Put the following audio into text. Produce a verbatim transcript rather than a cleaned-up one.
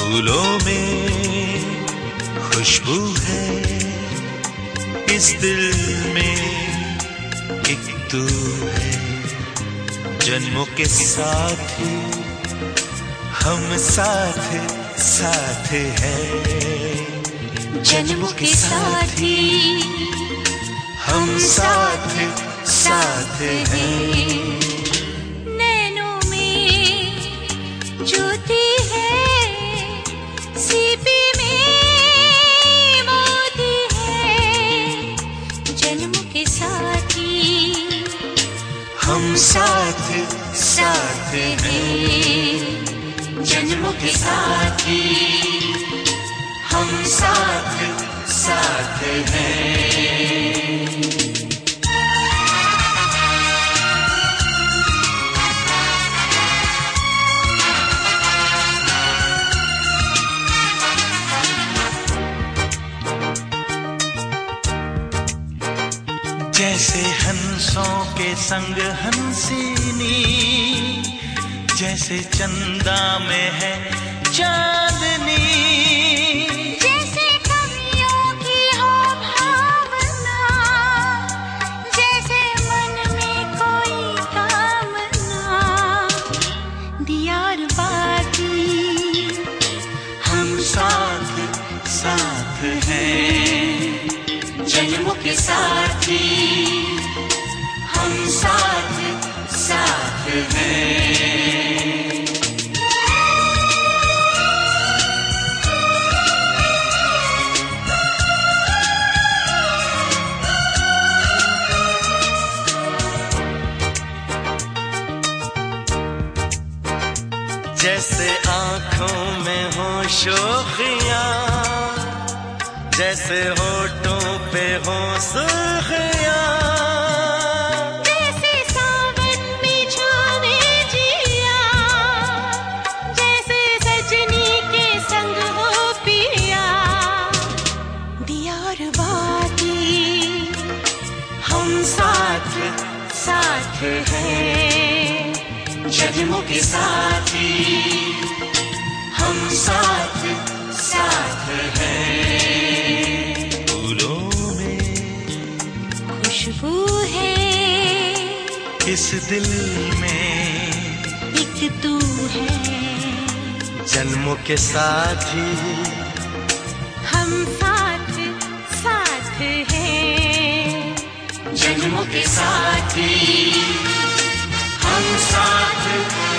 फूलों में खुशबू है, इस दिल में एक तू है। जन्मों के साथी हम साथ साथ हैं, जन्मों के साथी हम साथ साथ हैं। नैनों में ज्योति है, सीपी में मोती है, जन्मों के साथी हम साथ साथ हैं, जन्मों के साथी हम साथ साथ हैं। जैसे हंसों के संग हंसिनी, जैसे चंदा में है चांदनी, जैसे कवियों की हो भावना, जैसे मन में कोई कामना, दियार बाती हम साथ साथ हैं, जन्मों के साथी हम साथ साथ हैं। जैसे आँखों में हो शोखियाँ, जैसे होठों पे हो सुर्खियाँ, जैसे सावन में छावे जिया, जैसे सजनी के संग हो पिया, दियार बाती हम साथ साथ हैं, जन्मों के साथी हम साथ साथ हैं। फूलों में खुशबू है, इस दिल में एक तू है, जन्मों के साथी हम साथ साथ हैं, जन्मों के साथी हम साथ